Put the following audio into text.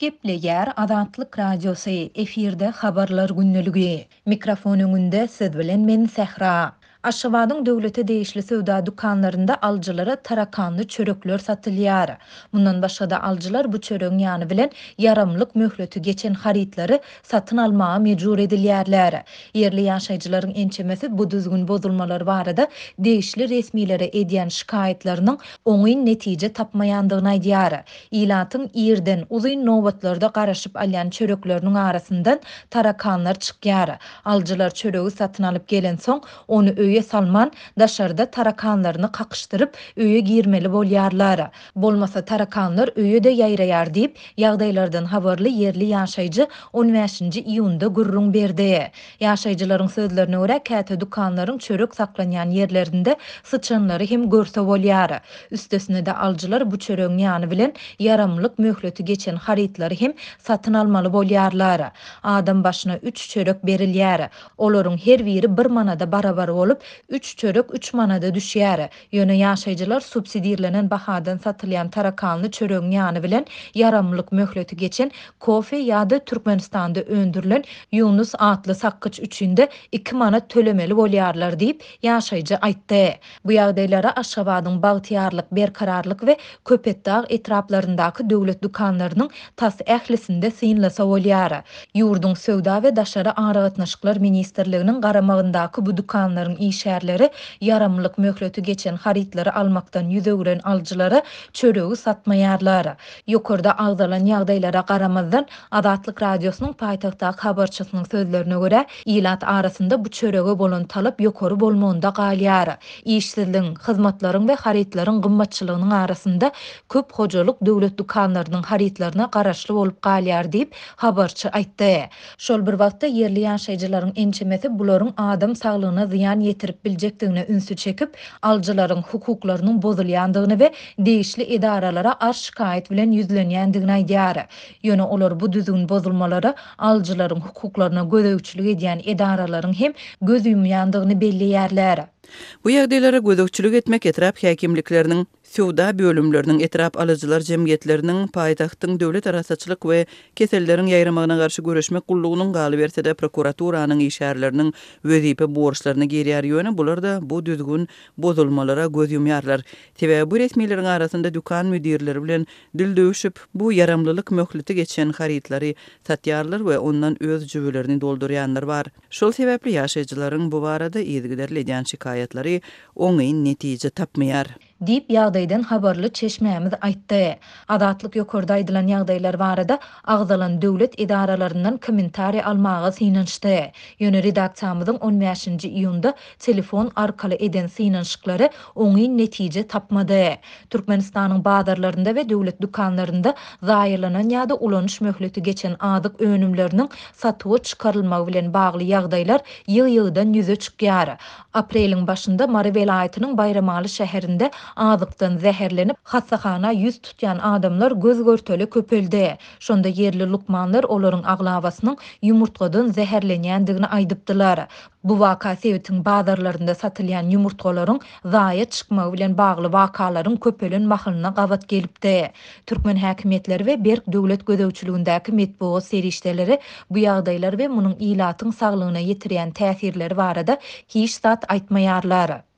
Gepleyer Azatlyk Radiosu efirde habarlar günneligi. Mikrofon öňünde siz bilen men Sehra. Aşgabatyň döwleti değişli söwda dukanlarında aljylara tarakanly çörekler satylýar. Mundan başga da aljylar bu çöregiň ýany bilen yaramlyk möhleti geçen harytlary satyn almaga mejbur edilýärler. Yerli ýaşaýjylaryň ençemesi bu düzgün bozulmalar barada değişli resmiýlere edýän şikaýetleriniň oňy netije tapmaýandygyny aýdýar. İlatyň ýerden uzyn nowbatlarda garaşyp alýan çörekleriniň arasyndan tarakanlar çykýar. Aljylar çöregi satyn alyp gelen soň onu öýe salman daşarda tarakanlaryny kakıştyryp öýe girmeli bolýarlar. Bolmasa tarakanlar öýede ýaýraýar diýip ýagdaýlardan habarly yerli ýaşaýjy 15-nji iýunda gurrun berdi. Ýaşaýjylaryň sözlerine görä käte dukanlaryň çörek saklanýan ýerlerinde sıçanlary hem görse bolýar. Üstesine de aljylar bu çöregiň ýany bilen yaramlyk möhleti geçen harytlary hem satyn almaly bolýarlar. Adam başyna 3 çörek berilýär. Olaryň her biri 1 manada barabar bolup 3 çörek 3 manada düşýär. Ýöne ýaşaýjylar subsidiýalenen bahadan satylýan tarakanly çöregiň ýany bilen yaramlyk möhleti geçen kofe ýa-da Türkmenistanda öndürilen Yunus atly sakkyç üçinde 2 manat tölemeli bolýarlar diýip ýaşaýjy aýtdy. Bu ýagdaýlara Aşgabatyň bagtyarlyk, berkararlyk we Köpetdağ etraplaryndaky döwlet dukanlarynyň tas ählisinde synlasa bolýar. Ýurdun söwda we daşary aragatnaşyklar ministrliginiň garamagyndaky bu dukanlaryň işärleri yaramlyk möhleti geçen harytlary almakdan ýüzegüren aljylara çöregi satmaýarlar. Ýokurda agdalan ýagdaýlara garamazdan Azatlyk Radiosynyň paýtagtdaky habarçysynyň sözlerine görä ilat arasynda bu çörege bolan talap ýokary bolmagynda galýar. İşsizligiň, hyzmatlaryň we harytlaryň gymmatçylygynyň arasynda köp hojalyk döwlet dukanlarynyň harytlaryna garaşly bolup galýar diýip habarçy aýtdy. Şol bir wagtda yerli ýaşaýjylaryň ençemesi bularyň adam saglygyna ziýan ýetirip biljekdigine ünsü çekip aljylaryň hukuklarynyň bozulýandygyny we değişli edaralara arş şikaýet bilen ýüzlenýändigini aýdýar. Ýöne olar bu düzgün bozulmalary aljylaryň hukuklaryna gözegçilik edýän edaralaryň hem göz ýumýandygyny belliýärler. Bu ýagdaýlara gözegçilik etmek etrap häkimlikleriniň Söwda bölümleriniň etrap alyjylar jemgyýetleriniň paýtagtyň döwlet arasaçylyk we keselleriň ýaýramagyna garşy göreşmek gullugynyň galy berse de prokuraturanyň işärleriniň wezipä borçlaryny gerýär ýöne bular da bu düzgün bozulmalara göz ýumýarlar. Tebe bu resmiýetleriň arasynda dukan müdirleri bilen dil döwüşip bu yaramlylyk möhleti geçen harytlary satýarlar we ondan öz jübelerini doldurýanlar bar. Şol sebäpli ýaşaýjylaryň bu barada ýygydarly edýän şikaýetlary oňy netije tapmaýar diýip ýagdaýdan habarly çeşmämiz aýtdy. Azatlyk ýokurda aýdylan ýagdaýlar barada agdalan döwlet edaralaryndan kommentariýa almaga synançdy. Ýöne redaksiýamyzyň 15-nji iýunda telefon arkaly eden synançyklary oňy netije tapmady. Türkmenistanyň bazarlarynda we döwlet dukanlarynda zaýyrlanan ýa-da ulanyş möhleti geçen adyk önümleriniň satygy çykarylmagy bilen bagly ýagdaýlar ýygy-ýygydan ýüze çykýar. Apreliň başynda Mary welaýatynyň Bayramaly şäherinde adykdan zäherlenip hassahana ýüz tutýan adamlar göz görteli köpeldi. Şonda yerli lukmanlar olaryň aglawasynyň ýumurtgadan zäherlenýändigini aýdypdylar. Bu waka Sewitiň bazarlarynda satylýan ýumurtgalaryň zaýa çykmagy bilen bagly wakalaryň köpelen mahylyna gawat gelipdi. Türkmen häkimetleri we berk döwlet gözegçiligindäki medeniýet serişdeleri bu ýagdaýlar we munyň ilatyň saglygyna ýetirýän täsirleri barada hiç zat aýtmaýarlar.